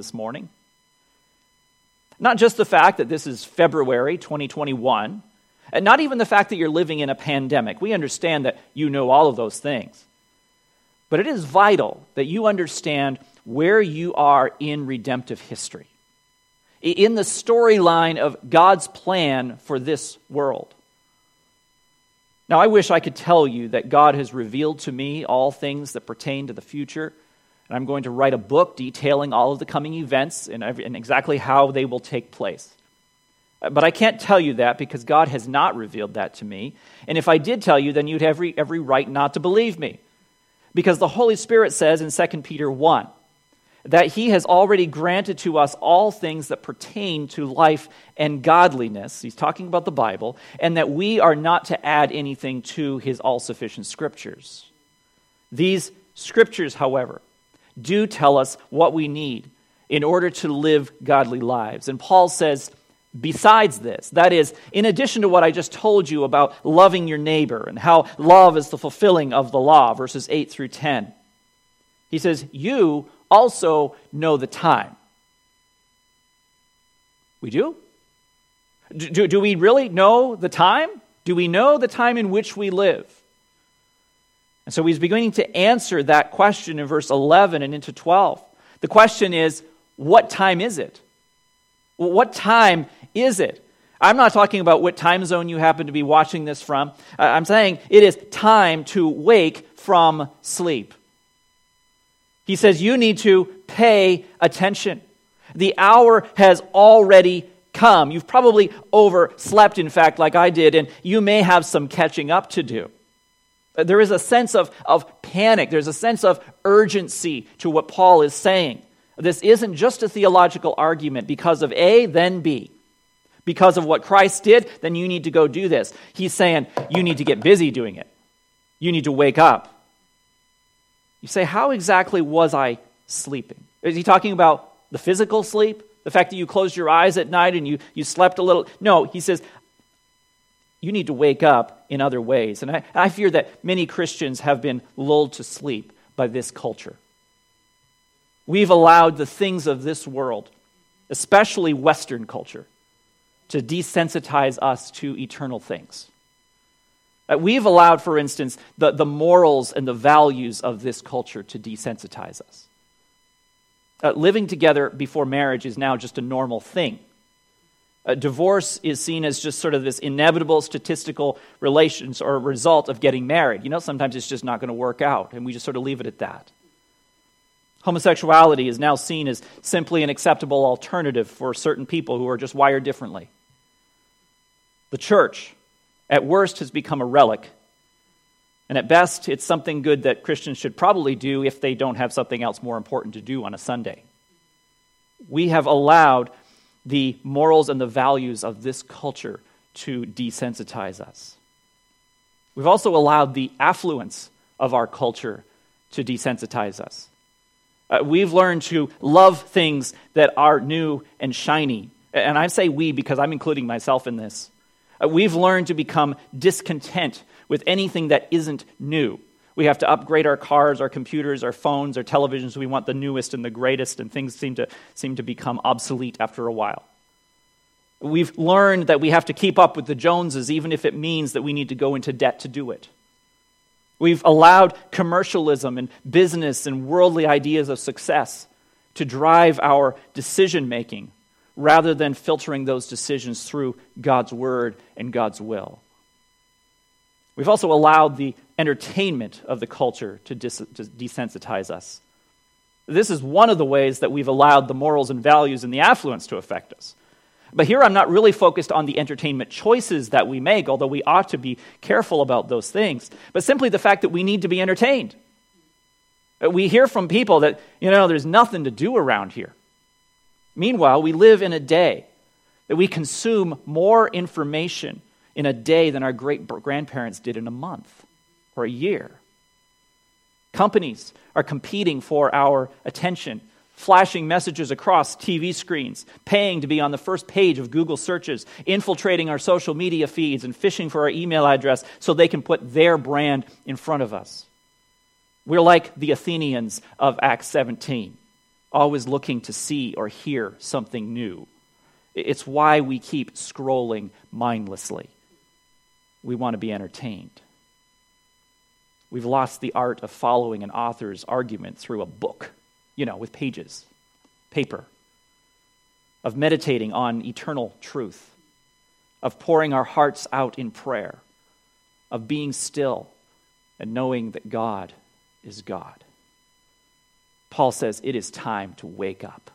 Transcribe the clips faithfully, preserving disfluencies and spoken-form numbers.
this morning. Not just the fact that this is February twenty twenty-one, and not even the fact that you're living in a pandemic. We understand that you know all of those things. But it is vital that you understand where you are in redemptive history, in the storyline of God's plan for this world. Now, I wish I could tell you that God has revealed to me all things that pertain to the future, and I'm going to write a book detailing all of the coming events and, every, and exactly how they will take place. But I can't tell you that because God has not revealed that to me. And if I did tell you, then you'd have every, every right not to believe me. Because the Holy Spirit says in Second Peter one that he has already granted to us all things that pertain to life and godliness. He's talking about the Bible, and that we are not to add anything to his all-sufficient scriptures. These scriptures, however, do tell us what we need in order to live godly lives. And Paul says, besides this, that is, in addition to what I just told you about loving your neighbor and how love is the fulfilling of the law, verses eight through ten, he says, you also know the time. We do? Do, do we really know the time? Do we know the time in which we live? And so he's beginning to answer that question in verse eleven and into twelve. The question is, what time is it? Well, what time is it? I'm not talking about what time zone you happen to be watching this from. I'm saying it is time to wake from sleep. He says you need to pay attention. The hour has already come. You've probably overslept, in fact, like I did, and you may have some catching up to do. There is a sense of, of panic. There's a sense of urgency to what Paul is saying. This isn't just a theological argument. Because of A, then B. Because of what Christ did, then you need to go do this. He's saying you need to get busy doing it. You need to wake up. You say, how exactly was I sleeping? Is he talking about the physical sleep? The fact that you closed your eyes at night and you, you slept a little? No, he says, you need to wake up in other ways. And I, I fear that many Christians have been lulled to sleep by this culture. We've allowed the things of this world, especially Western culture, to desensitize us to eternal things. We've allowed, for instance, the, the morals and the values of this culture to desensitize us. Uh, living together before marriage is now just a normal thing. Uh, divorce is seen as just sort of this inevitable statistical relations or result of getting married. You know, sometimes it's just not going to work out, and we just sort of leave it at that. Homosexuality is now seen as simply an acceptable alternative for certain people who are just wired differently. The church, at worst, has become a relic. And at best, it's something good that Christians should probably do if they don't have something else more important to do on a Sunday. We have allowed the morals and the values of this culture to desensitize us. We've also allowed the affluence of our culture to desensitize us. Uh, we've learned to love things that are new and shiny. And I say we because I'm including myself in this. Uh, we've learned to become discontent with anything that isn't new. We have to upgrade our cars, our computers, our phones, our televisions. We want the newest and the greatest, and things seem to seem to become obsolete after a while. We've learned that we have to keep up with the Joneses, even if it means that we need to go into debt to do it. We've allowed commercialism and business and worldly ideas of success to drive our decision-making rather than filtering those decisions through God's word and God's will. We've also allowed the entertainment of the culture to, dis- to desensitize us. This is one of the ways that we've allowed the morals and values and the affluence to affect us. But here I'm not really focused on the entertainment choices that we make, although we ought to be careful about those things, but simply the fact that we need to be entertained. We hear from people that, you know, there's nothing to do around here. Meanwhile, we live in a day that we consume more information in a day than our great-grandparents did in a month or a year. Companies are competing for our attention, flashing messages across T V screens, paying to be on the first page of Google searches, infiltrating our social media feeds and fishing for our email address so they can put their brand in front of us. We're like the Athenians of Acts seventeen. always looking to see or hear something new. It's why we keep scrolling mindlessly. We want to be entertained. We've lost the art of following an author's argument through a book, you know, with pages, paper, of meditating on eternal truth, of pouring our hearts out in prayer, of being still and knowing that God is God. Paul says it is time to wake up.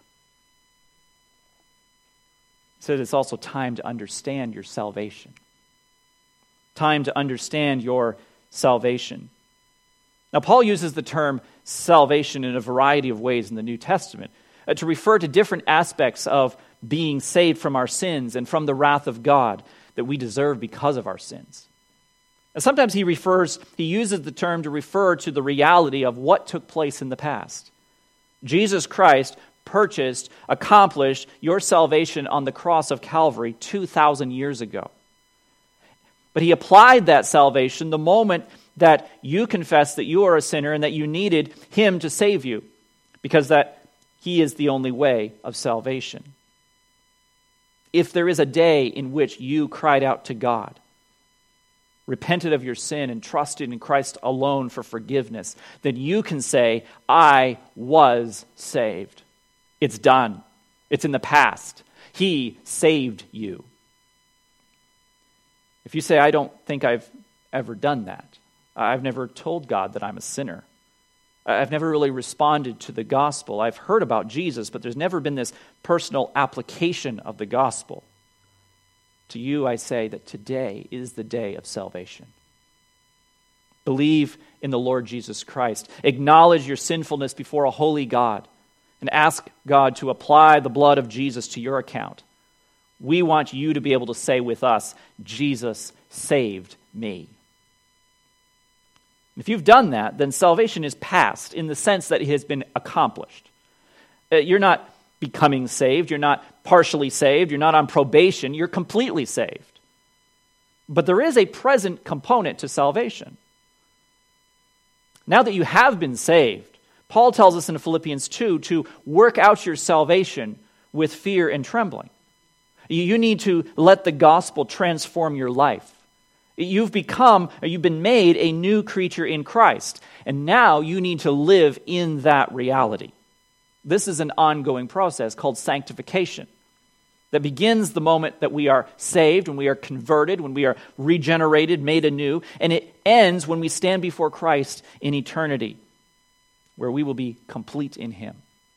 He says it's also time to understand your salvation. Time to understand your salvation. Now, Paul uses the term salvation in a variety of ways in the New Testament uh, to refer to different aspects of being saved from our sins and from the wrath of God that we deserve because of our sins. And sometimes he refers, he uses the term to refer to the reality of what took place in the past. Jesus Christ purchased, accomplished your salvation on the cross of Calvary two thousand years ago. But he applied that salvation the moment that you confessed that you are a sinner and that you needed him to save you, because that he is the only way of salvation. If there is a day in which you cried out to God, repented of your sin and trusted in Christ alone for forgiveness, then you can say, I was saved. It's done. It's in the past. He saved you. If you say, I don't think I've ever done that, I've never told God that I'm a sinner, I've never really responded to the gospel, I've heard about Jesus, but there's never been this personal application of the gospel, to you I say that today is the day of salvation. Believe in the Lord Jesus Christ. Acknowledge your sinfulness before a holy God and ask God to apply the blood of Jesus to your account. We want you to be able to say with us, Jesus saved me. If you've done that, then salvation is past in the sense that it has been accomplished. You're not becoming saved. You're not partially saved. You're not on probation. You're completely saved. But there is a present component to salvation. Now that you have been saved, Paul tells us in Philippians two to work out your salvation with fear and trembling. You need to let the gospel transform your life. You've become, or you've been made a new creature in Christ, and now you need to live in that reality. This is an ongoing process called sanctification that begins the moment that we are saved, when we are converted, when we are regenerated, made anew, and it ends when we stand before Christ in eternity, where we will be complete in Him.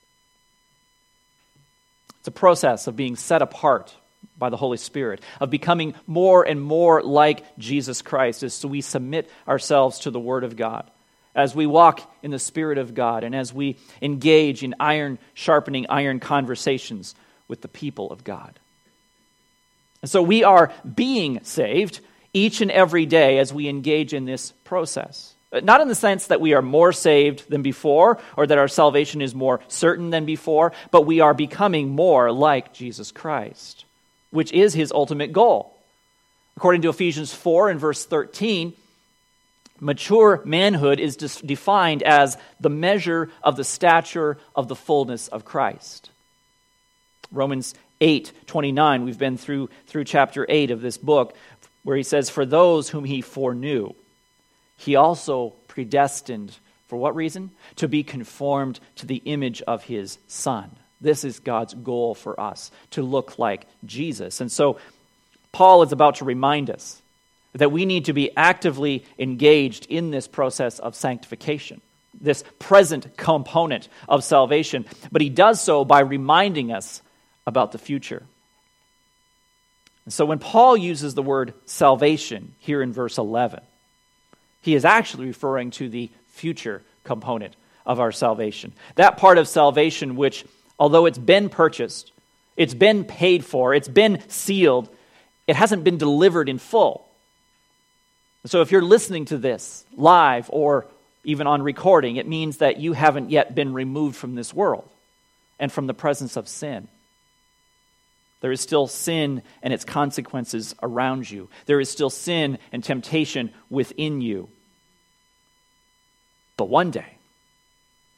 It's a process of being set apart by the Holy Spirit, of becoming more and more like Jesus Christ as we submit ourselves to the Word of God, as we walk in the Spirit of God, and as we engage in iron sharpening iron conversations with the people of God. And so we are being saved each and every day as we engage in this process. Not in the sense that we are more saved than before, or that our salvation is more certain than before, but we are becoming more like Jesus Christ, which is His ultimate goal. According to Ephesians four and verse thirteen, mature manhood is defined as the measure of the stature of the fullness of Christ. Romans eight twenty-nine, we've been through, through chapter eight of this book, where he says, for those whom He foreknew, He also predestined, for what reason? To be conformed to the image of His Son. This is God's goal for us, to look like Jesus. And so Paul is about to remind us that we need to be actively engaged in this process of sanctification, this present component of salvation. But he does so by reminding us about the future. And so when Paul uses the word salvation here in verse eleven, he is actually referring to the future component of our salvation. That part of salvation which, although it's been purchased, it's been paid for, it's been sealed, it hasn't been delivered in full. So if you're listening to this live or even on recording, it means that you haven't yet been removed from this world and from the presence of sin. There is still sin and its consequences around you. There is still sin and temptation within you. But one day,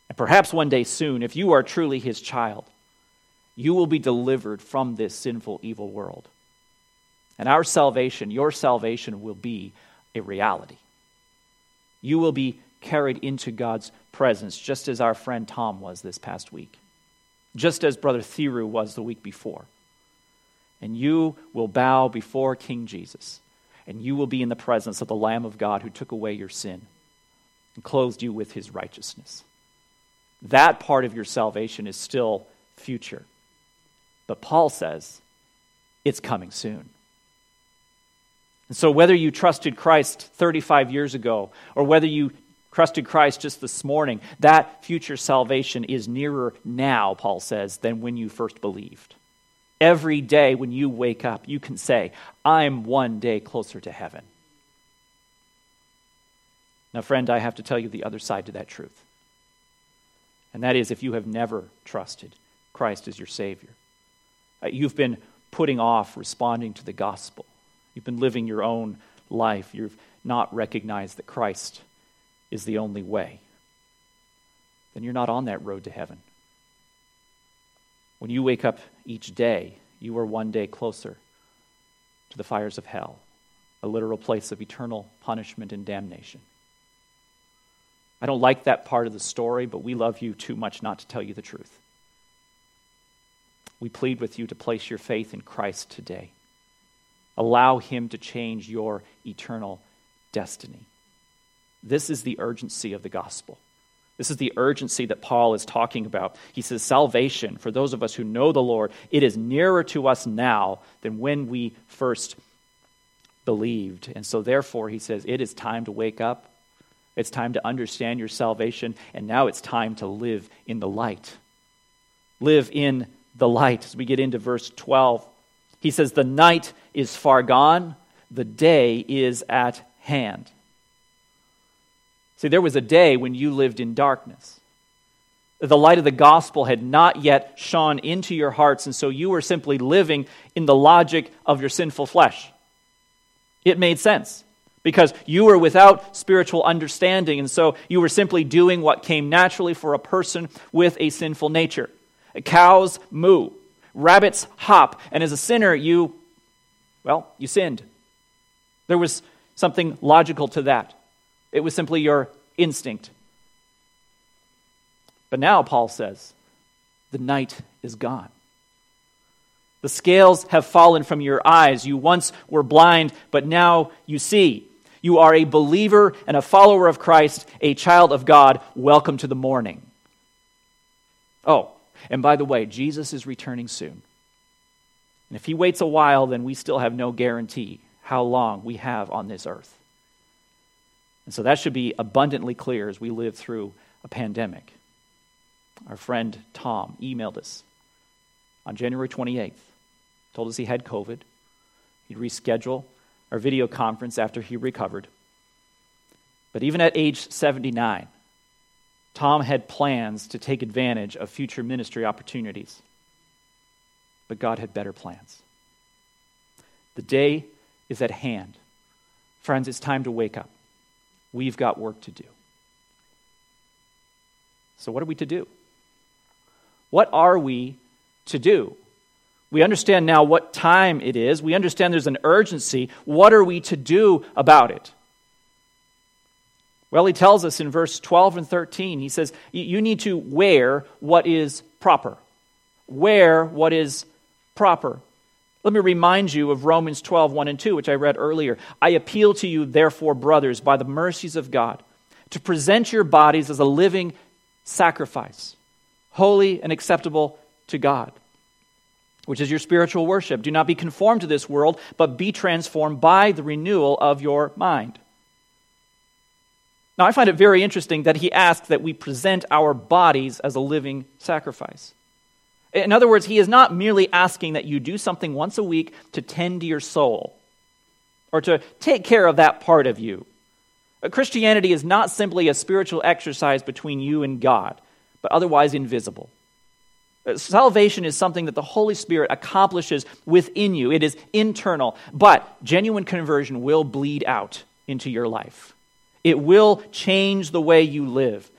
And perhaps one day soon, if you are truly his child, you will be delivered from this sinful, evil world. And our salvation, your salvation, will be a reality. You will be carried into God's presence, just as our friend Tom was this past week, just as Brother Thiru was the week before. And you will bow before King Jesus, and you will be in the presence of the Lamb of God who took away your sin and clothed you with his righteousness. That part of your salvation is still future. But Paul says it's coming soon. And so whether you trusted Christ thirty-five years ago or whether you trusted Christ just this morning, that future salvation is nearer now, Paul says, than when you first believed. Every day when you wake up, you can say, I'm one day closer to heaven. Now, friend, I have to tell you the other side to that truth. And that is if you have never trusted Christ as your Savior. You've been putting off responding to the gospel. You've been living your own life. You've not recognized that Christ is the only way. Then you're not on that road to heaven. When you wake up each day, you are one day closer to the fires of hell, a literal place of eternal punishment and damnation. I don't like that part of the story, but we love you too much not to tell you the truth. We plead with you to place your faith in Christ today. Allow him to change your eternal destiny. This is the urgency of the gospel. This is the urgency that Paul is talking about. He says salvation, for those of us who know the Lord, it is nearer to us now than when we first believed. And so therefore, he says, it is time to wake up. It's time to understand your salvation. And now it's time to live in the light. Live in the light. As we get into verse twelve, he says, the night is far gone, the day is at hand. See, there was a day when you lived in darkness. The light of the gospel had not yet shone into your hearts, and so you were simply living in the logic of your sinful flesh. It made sense because you were without spiritual understanding, and so you were simply doing what came naturally for a person with a sinful nature. Cows moo, rabbits hop, and as a sinner, you, well, you sinned. There was something logical to that. It was simply your instinct. But now, Paul says, the night is gone. The scales have fallen from your eyes. You once were blind, but now you see. You are a believer and a follower of Christ, a child of God. Welcome to the morning. Oh, and by the way, Jesus is returning soon. And if he waits a while, then we still have no guarantee how long we have on this earth. And so that should be abundantly clear as we live through a pandemic. Our friend Tom emailed us on January twenty-eighth, told us he had COVID. He'd reschedule our video conference after he recovered. But even at age seventy-nine, Tom had plans to take advantage of future ministry opportunities. But God had better plans. The day is at hand. Friends, it's time to wake up. We've got work to do. So what are we to do? What are we to do? We understand now what time it is. We understand there's an urgency. What are we to do about it? Well, he tells us in verse twelve and thirteen, he says, you need to wear what is proper. Wear what is proper. Let me remind you of Romans twelve, one and two, which I read earlier. I appeal to you, therefore, brothers, by the mercies of God, to present your bodies as a living sacrifice, holy and acceptable to God, which is your spiritual worship. Do not be conformed to this world, but be transformed by the renewal of your mind. Now, I find it very interesting that he asks that we present our bodies as a living sacrifice. In other words, he is not merely asking that you do something once a week to tend to your soul or to take care of that part of you. Christianity is not simply a spiritual exercise between you and God, but otherwise invisible. Salvation is something that the Holy Spirit accomplishes within you. It is internal, but genuine conversion will bleed out into your life. It will change the way you live.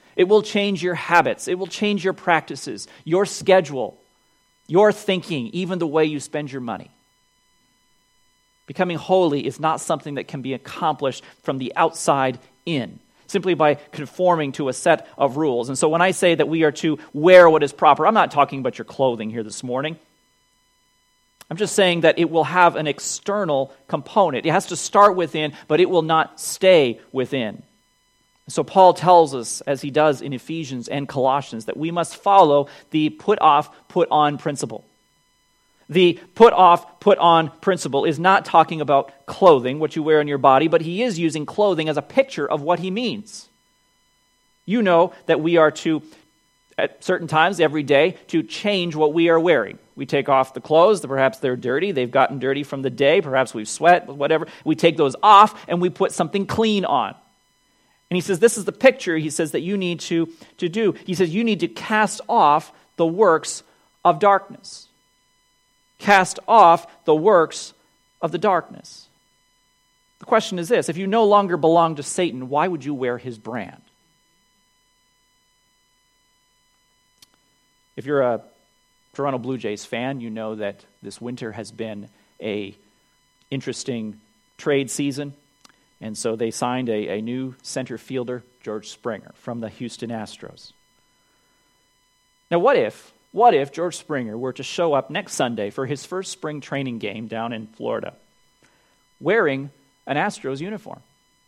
It will change your habits. It will change your practices, your schedule, your thinking, even the way you spend your money. Becoming holy is not something that can be accomplished from the outside in, simply by conforming to a set of rules. And so when I say that we are to wear what is proper, I'm not talking about your clothing here this morning. I'm just saying that it will have an external component. It has to start within, but it will not stay within. So Paul tells us, as he does in Ephesians and Colossians, that we must follow the put off, put on principle. The put off, put on principle is not talking about clothing, what you wear on your body, but he is using clothing as a picture of what he means. You know that we are to, at certain times every day, to change what we are wearing. We take off the clothes, perhaps they're dirty, they've gotten dirty from the day, perhaps we've sweat, whatever. We take those off and we put something clean on. And he says, this is the picture, he says, that you need to, to do. He says, you need to cast off the works of darkness. Cast off the works of the darkness. The question is this: if you no longer belong to Satan, why would you wear his brand? If you're a Toronto Blue Jays fan, you know that this winter has been a interesting trade season. And so they signed a, a new center fielder, George Springer, from the Houston Astros. Now what if, what if George Springer were to show up next Sunday for his first spring training game down in Florida, wearing an Astros uniform?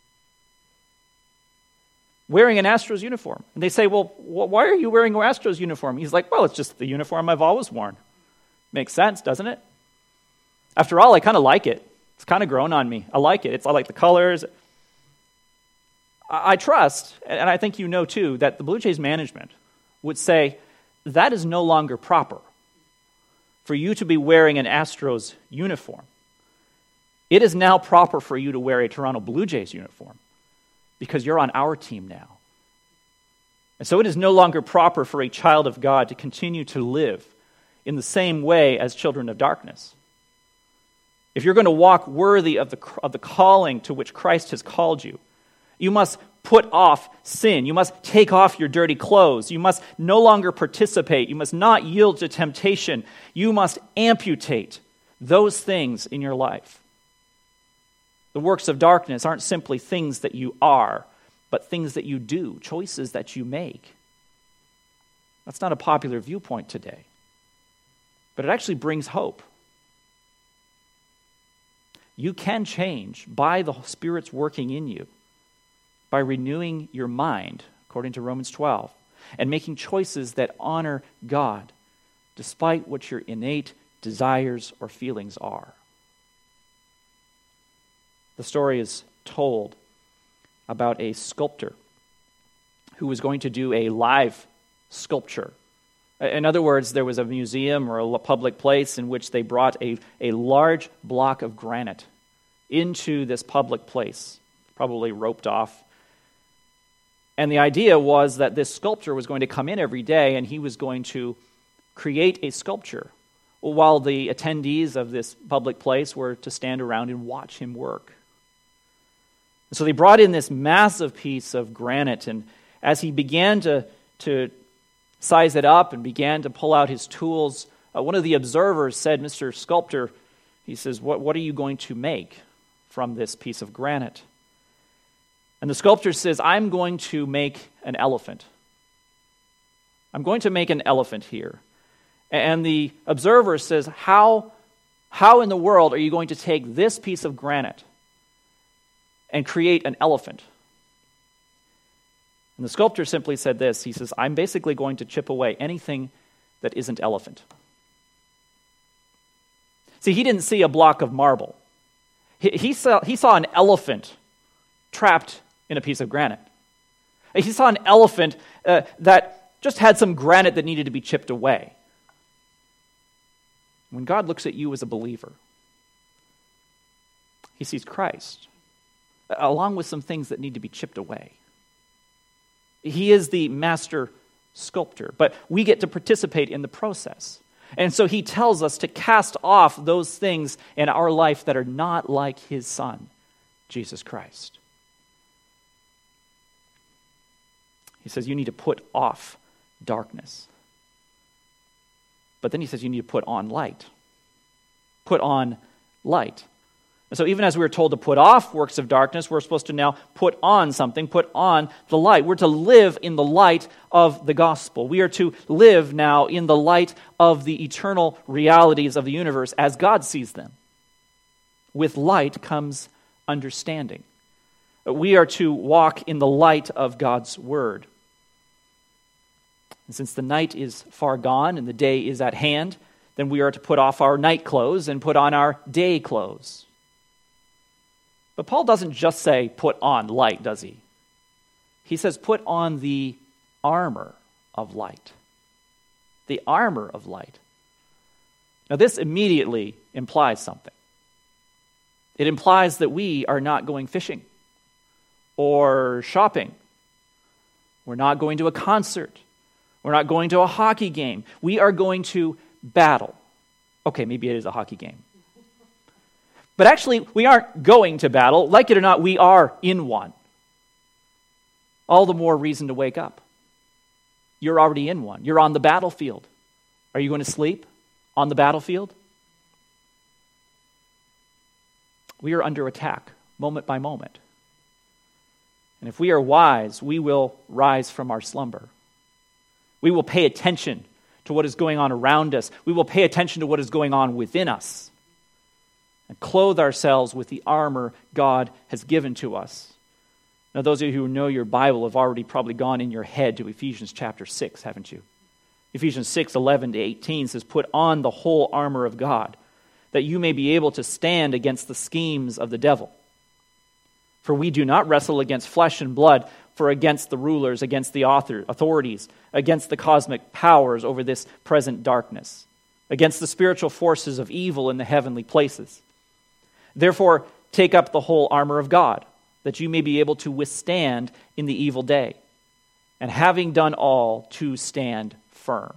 Wearing an Astros uniform. And they say, well, why are you wearing an Astros uniform? He's like, well, it's just the uniform I've always worn. Makes sense, doesn't it? After all, I kind of like it. It's kind of grown on me. I like it. It's I like the colors. I, I trust, and I think you know too, that the Blue Jays management would say that is no longer proper for you to be wearing an Astros uniform. It is now proper for you to wear a Toronto Blue Jays uniform because you're on our team now. And so it is no longer proper for a child of God to continue to live in the same way as children of darkness. If you're going to walk worthy of the, of the calling to which Christ has called you, you must put off sin. You must take off your dirty clothes. You must no longer participate. You must not yield to temptation. You must amputate those things in your life. The works of darkness aren't simply things that you are, but things that you do, choices that you make. That's not a popular viewpoint today, but it actually brings hope. You can change by the Spirit's working in you, by renewing your mind, according to Romans twelve, and making choices that honor God, despite what your innate desires or feelings are. The story is told about a sculptor who was going to do a live sculpture. In other words, there was a museum or a public place in which they brought a, a large block of granite into this public place, probably roped off. And the idea was that this sculptor was going to come in every day and he was going to create a sculpture while the attendees of this public place were to stand around and watch him work. And so they brought in this massive piece of granite, and as he began to, to size it up and began to pull out his tools, uh, one of the observers said, Mister Sculptor, he says, what, what are you going to make from this piece of granite? And the sculptor says, I'm going to make an elephant. I'm going to make an elephant here. And the observer says, how, how in the world are you going to take this piece of granite and create an elephant? And the sculptor simply said this. He says, I'm basically going to chip away anything that isn't elephant. See, he didn't see a block of marble. He, he, saw, he saw an elephant trapped in a piece of granite. He saw an elephant uh, that just had some granite that needed to be chipped away. When God looks at you as a believer, he sees Christ, along with some things that need to be chipped away. He is the master sculptor, but we get to participate in the process. And so he tells us to cast off those things in our life that are not like his Son, Jesus Christ. He says you need to put off darkness. But then he says you need to put on light. Put on light. And so even as we were told to put off works of darkness, we're supposed to now put on something, put on the light. We're to live in the light of the gospel. We are to live now in the light of the eternal realities of the universe as God sees them. With light comes understanding. We are to walk in the light of God's word. And since the night is far gone and the day is at hand, then we are to put off our night clothes and put on our day clothes. But Paul doesn't just say put on light, does he? He says put on the armor of light. The armor of light. Now this immediately implies something. It implies that we are not going fishing or shopping. We're not going to a concert. We're not going to a hockey game. We are going to battle. Okay, maybe it is a hockey game. But actually, we aren't going to battle. Like it or not, we are in one. All the more reason to wake up. You're already in one. You're on the battlefield. Are you going to sleep on the battlefield? We are under attack, moment by moment. And if we are wise, we will rise from our slumber. We will pay attention to what is going on around us. We will pay attention to what is going on within us. And clothe ourselves with the armor God has given to us. Now, those of you who know your Bible have already probably gone in your head to Ephesians chapter six, haven't you? Ephesians six, eleven to eighteen says, put on the whole armor of God, that you may be able to stand against the schemes of the devil. For we do not wrestle against flesh and blood, for against the rulers, against the author, authorities, against the cosmic powers over this present darkness, against the spiritual forces of evil in the heavenly places. Therefore, take up the whole armor of God, that you may be able to withstand in the evil day, and having done all, to stand firm.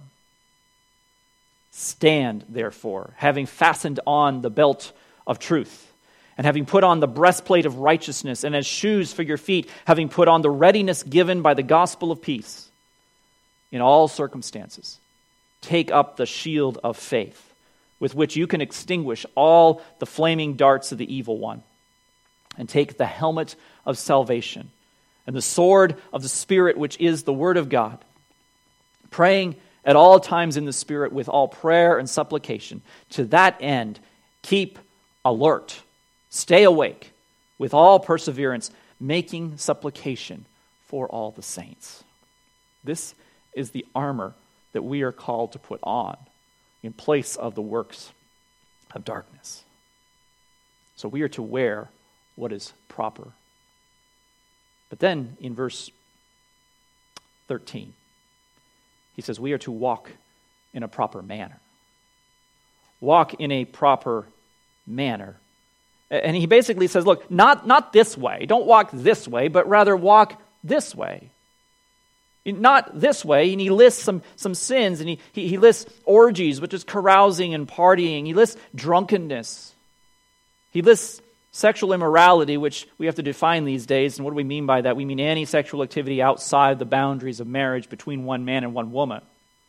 Stand, therefore, having fastened on the belt of truth, and having put on the breastplate of righteousness, and as shoes for your feet, having put on the readiness given by the gospel of peace. In all circumstances, take up the shield of faith, with which you can extinguish all the flaming darts of the evil one, and take the helmet of salvation, and the sword of the Spirit, which is the word of God, praying at all times in the Spirit with all prayer and supplication. To that end, keep alert. Stay awake with all perseverance, making supplication for all the saints. This is the armor that we are called to put on in place of the works of darkness. So we are to wear what is proper. But then in verse thirteen, he says we are to walk in a proper manner. Walk in a proper manner. And he basically says, look, not, not this way. Don't walk this way, but rather walk this way. Not this way. And he lists some, some sins, and he, he, he lists orgies, which is carousing and partying. He lists drunkenness. He lists sexual immorality, which we have to define these days. And what do we mean by that? We mean any sexual activity outside the boundaries of marriage between one man and one woman.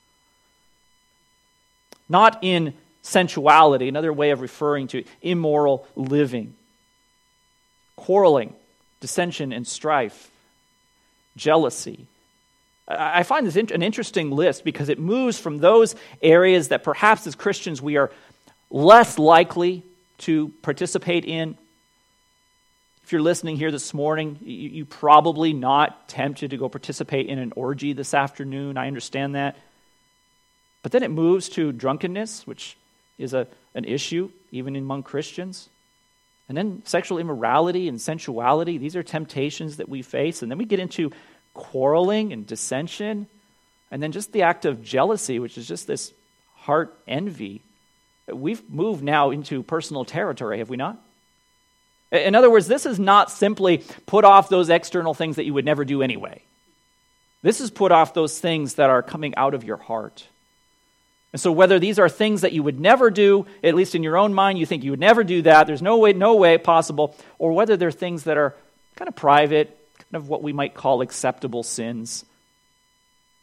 Not in sensuality, another way of referring to immoral living, quarreling, dissension and strife, jealousy. I find this an interesting list because it moves from those areas that perhaps as Christians we are less likely to participate in. If you're listening here this morning, you're probably not tempted to go participate in an orgy this afternoon. I understand that. But then it moves to drunkenness, which is a, an issue even among Christians. And then sexual immorality and sensuality, these are temptations that we face. And then we get into quarreling and dissension. And then just the act of jealousy, which is just this heart envy. We've moved now into personal territory, have we not? In other words, this is not simply put off those external things that you would never do anyway. This is put off those things that are coming out of your heart. And so whether these are things that you would never do, at least in your own mind, you think you would never do that, there's no way, no way possible, or whether they're things that are kind of private, kind of what we might call acceptable sins,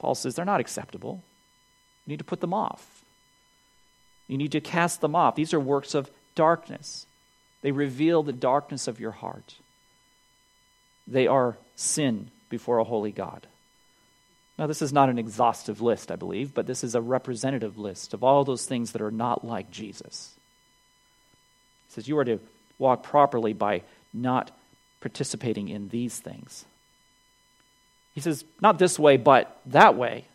Paul says they're not acceptable. You need to put them off. You need to cast them off. These are works of darkness. They reveal the darkness of your heart. They are sin before a holy God. Now, this is not an exhaustive list, I believe, but this is a representative list of all those things that are not like Jesus. He says you are to walk properly by not participating in these things. He says, not this way, but that way.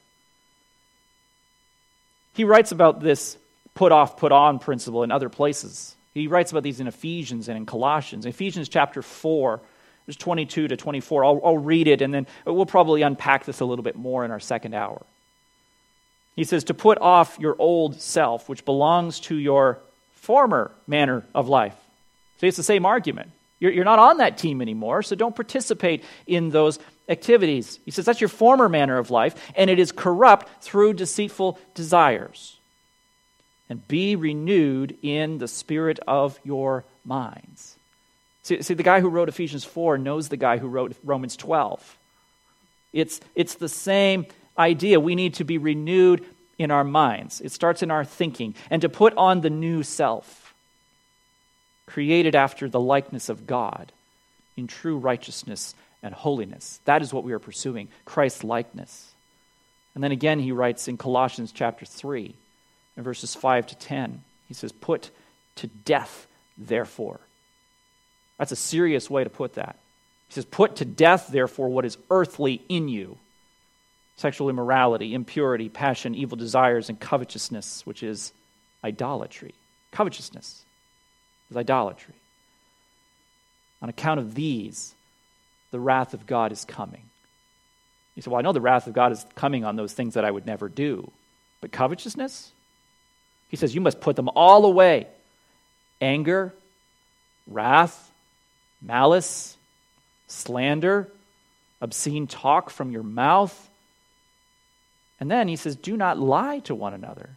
He writes about this put off, put on principle in other places. He writes about these in Ephesians and in Colossians. In Ephesians chapter four, verse twenty-two to twenty-four. I'll, I'll read it, and then we'll probably unpack this a little bit more in our second hour. He says, to put off your old self, which belongs to your former manner of life. So it's the same argument. You're, you're not on that team anymore, so don't participate in those activities. He says that's your former manner of life, and it is corrupt through deceitful desires. And be renewed in the spirit of your minds. See, see, the guy who wrote Ephesians four knows the guy who wrote Romans twelve. It's, it's the same idea. We need to be renewed in our minds. It starts in our thinking. And to put on the new self, created after the likeness of God, in true righteousness and holiness. That is what we are pursuing, Christ's likeness. And then again he writes in Colossians chapter three, in verses five to ten, he says, put to death, therefore. That's a serious way to put that. He says, put to death, therefore, what is earthly in you. Sexual immorality, impurity, passion, evil desires, and covetousness, which is idolatry. Covetousness is idolatry. On account of these, the wrath of God is coming. You say, well, I know the wrath of God is coming on those things that I would never do. But covetousness? He says, you must put them all away. Anger, wrath, malice, slander, obscene talk from your mouth. And then he says, do not lie to one another,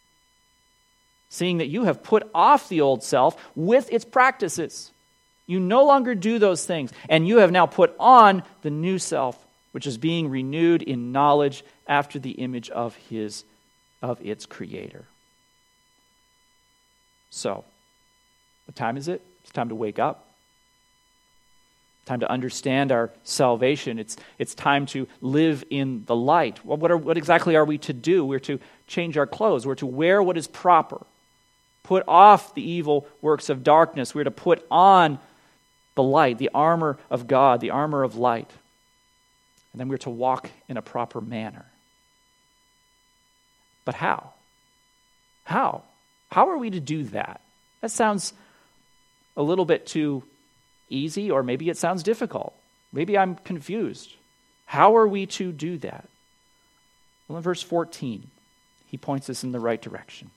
seeing that you have put off the old self with its practices. You no longer do those things, and you have now put on the new self, which is being renewed in knowledge after the image of his, of its creator. So, what time is it? It's time to wake up. Time to understand our salvation. It's, it's time to live in the light. Well, what, are, what exactly are we to do? We're to change our clothes. We're to wear what is proper. Put off the evil works of darkness. We're to put on the light, the armor of God, the armor of light. And then we're to walk in a proper manner. But how? How? How are we to do that? That sounds a little bit too easy, or maybe it sounds difficult. Maybe I'm confused. How are we to do that? Well, in verse fourteen, he points us in the right direction.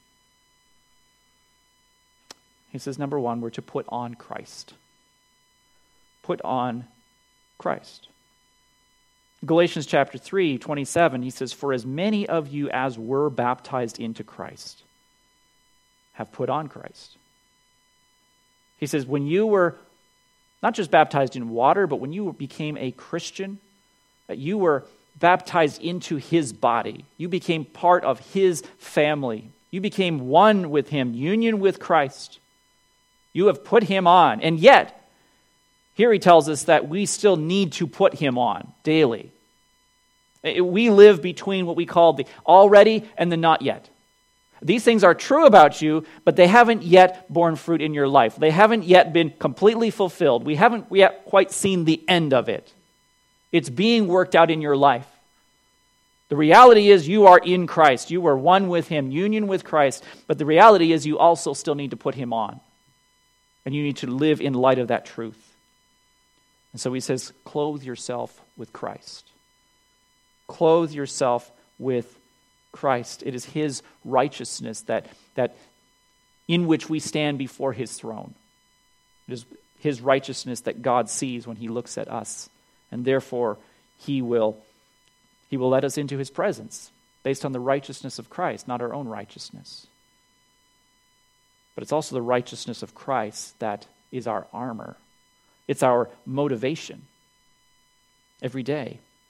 He says, number one, we're to put on Christ. Put on Christ. Galatians chapter three, twenty-seven, he says, for as many of you as were baptized into Christ have put on Christ. He says, when you were not just baptized in water, but when you became a Christian, that you were baptized into his body. You became part of his family. You became one with him, union with Christ. You have put him on. And yet, here he tells us that we still need to put him on daily. We live between what we call the already and the not yet. These things are true about you, but they haven't yet borne fruit in your life. They haven't yet been completely fulfilled. We haven't yet quite seen the end of it. It's being worked out in your life. The reality is you are in Christ. You are one with him, union with Christ. But the reality is you also still need to put him on. And you need to live in light of that truth. And so he says, clothe yourself with Christ. Clothe yourself with Christ. It is his righteousness that, that in which we stand before his throne. It is his righteousness that God sees when he looks at us. And therefore, he will, he will let us into his presence based on the righteousness of Christ, not our own righteousness. But it's also the righteousness of Christ that is our armor. It's our motivation every day.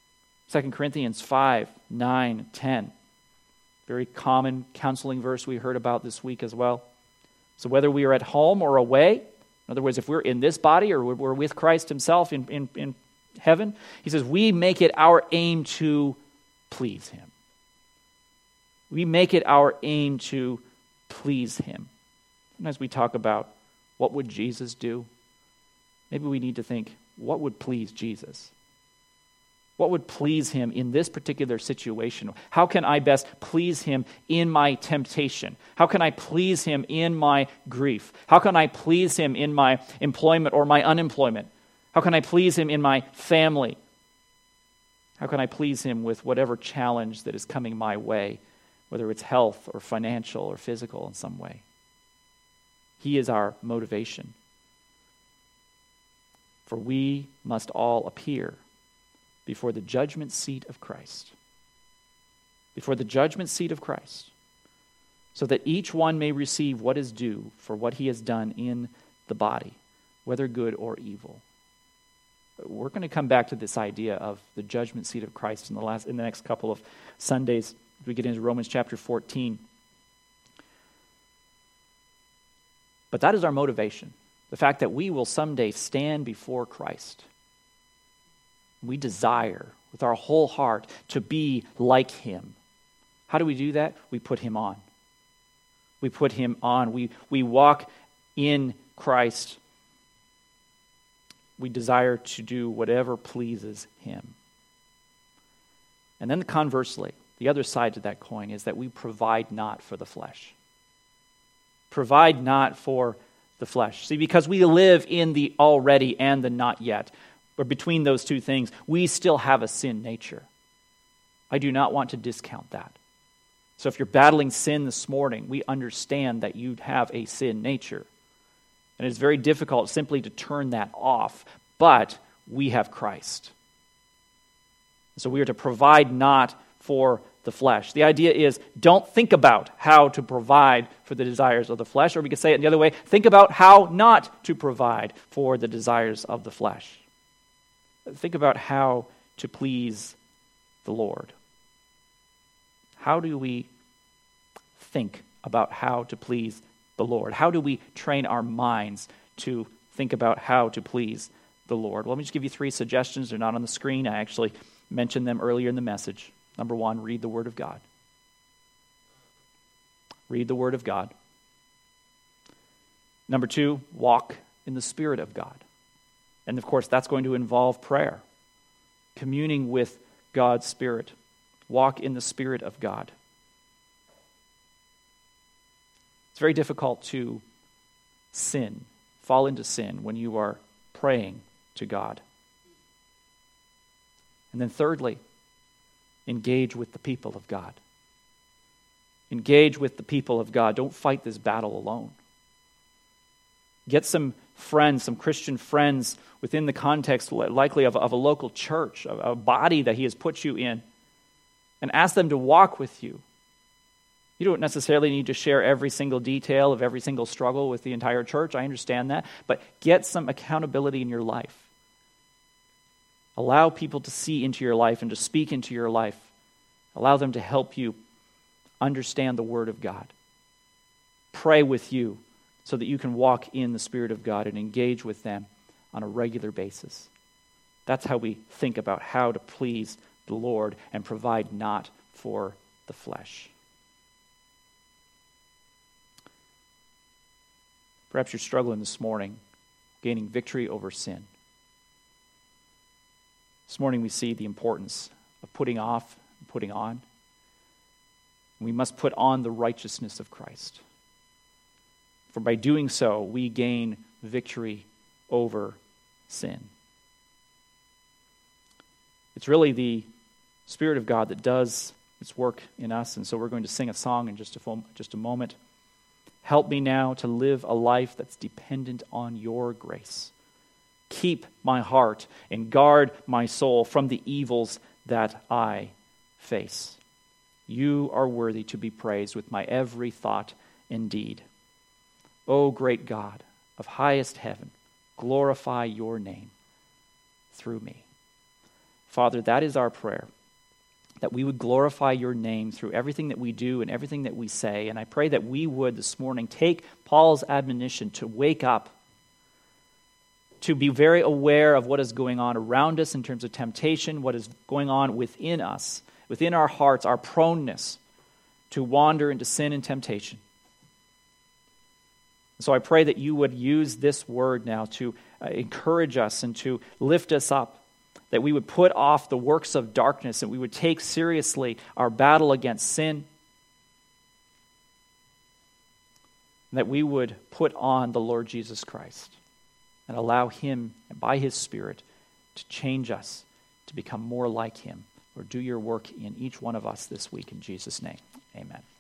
Second Corinthians five, nine, ten. Very common counseling verse we heard about this week as well. So whether we are at home or away, in other words, if we're in this body or we're with Christ himself in, in, in heaven, he says, we make it our aim to please him. We make it our aim to please him. Sometimes we talk about what would Jesus do? Maybe we need to think, what would please Jesus? What would please him in this particular situation? How can I best please him in my temptation? How can I please him in my grief? How can I please him in my employment or my unemployment? How can I please him in my family? How can I please him with whatever challenge that is coming my way, whether it's health or financial or physical in some way? He is our motivation. For we must all appear before the judgment seat of Christ. Before the judgment seat of Christ. So that each one may receive what is due for what he has done in the body, whether good or evil. We're going to come back to this idea of the judgment seat of Christ in the last in the next couple of Sundays as we get into Romans chapter fourteen. But that is our motivation. The fact that we will someday stand before Christ. We desire with our whole heart to be like him. How do we do that? We put him on. We put him on. We, we walk in Christ. We desire to do whatever pleases him. And then conversely, the other side to that coin is that we provide not for the flesh. Provide not for the flesh. See, because we live in the already and the not yet, or between those two things, we still have a sin nature. I do not want to discount that. So if you're battling sin this morning, we understand that you have a sin nature. And it's very difficult simply to turn that off, but we have Christ. So we are to provide not for the flesh. The idea is, don't think about how to provide for the desires of the flesh, or we could say it the other way, think about how not to provide for the desires of the flesh. Think about how to please the Lord. How do we think about how to please the Lord? How do we train our minds to think about how to please the Lord? Well, let me just give you three suggestions. They're not on the screen. I actually mentioned them earlier in the message. Number one, read the Word of God. Read the Word of God. Number two, walk in the Spirit of God. And of course, that's going to involve prayer, communing with God's Spirit. Walk in the Spirit of God. It's very difficult to sin, fall into sin when you are praying to God. And then thirdly, engage with the people of God. Engage with the people of God. Don't fight this battle alone. Get some friends, some Christian friends within the context likely of, of a local church, a, a body that he has put you in, and ask them to walk with you. You don't necessarily need to share every single detail of every single struggle with the entire church. I understand that. But get some accountability in your life. Allow people to see into your life and to speak into your life. Allow them to help you understand the Word of God. Pray with you so that you can walk in the Spirit of God and engage with them on a regular basis. That's how we think about how to please the Lord and provide not for the flesh. Perhaps you're struggling this morning, gaining victory over sin. This morning we see the importance of putting off and putting on. We must put on the righteousness of Christ. For by doing so, we gain victory over sin. It's really the Spirit of God that does its work in us, and so we're going to sing a song in just a, fo- just a moment. Help me now to live a life that's dependent on your grace. Keep my heart and guard my soul from the evils that I face. You are worthy to be praised with my every thought and deed. O great God of highest heaven, glorify your name through me. Father, that is our prayer. that we would glorify your name through everything that we do and everything that we say. And I pray that we would this morning take Paul's admonition to wake up, to be very aware of what is going on around us in terms of temptation, what is going on within us, within our hearts, our proneness to wander into sin and temptation. So I pray that you would use this word now to uh, encourage us and to lift us up, that we would put off the works of darkness, and we would take seriously our battle against sin, and that we would put on the Lord Jesus Christ and allow him, by his Spirit, to change us, to become more like him. Lord, do your work in each one of us this week in Jesus' name. Amen.